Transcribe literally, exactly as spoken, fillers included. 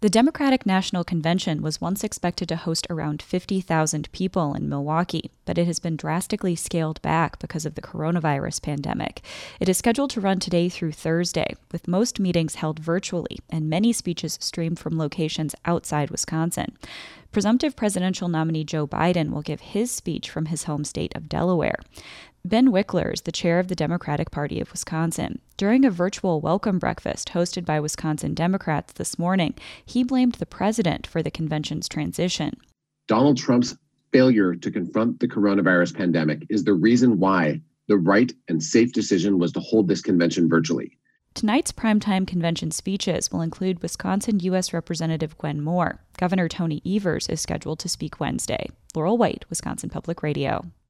The Democratic National Convention was once expected to host around fifty thousand people in Milwaukee, but it has been drastically scaled back because of the coronavirus pandemic. It is scheduled to run today through Thursday, with most meetings held virtually and many speeches streamed from locations outside Wisconsin. Presumptive presidential nominee Joe Biden will give his speech from his home state of Delaware. Ben Wickler is the chair of the Democratic Party of Wisconsin. During a virtual welcome breakfast hosted by Wisconsin Democrats this morning, he blamed the president for the convention's transition. Donald Trump's failure to confront the coronavirus pandemic is the reason why the right and safe decision was to hold this convention virtually. Tonight's primetime convention speeches will include Wisconsin U S Representative Gwen Moore. Governor Tony Evers is scheduled to speak Wednesday. Laurel White, Wisconsin Public Radio.